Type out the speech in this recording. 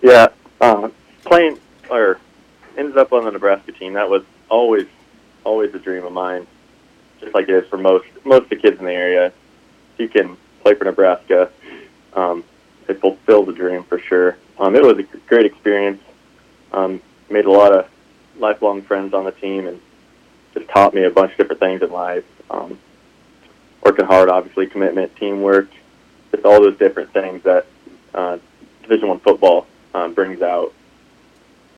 Yeah, playing or ended up on the Nebraska team. That was always a dream of mine. Just like it is for most of the kids in the area. If you can play for Nebraska, it fulfilled the dream for sure. It was a great experience. Made a lot of lifelong friends on the team, and just taught me a bunch of different things in life. Working hard, obviously, commitment, teamwork, just all those different things that Division I football brings out.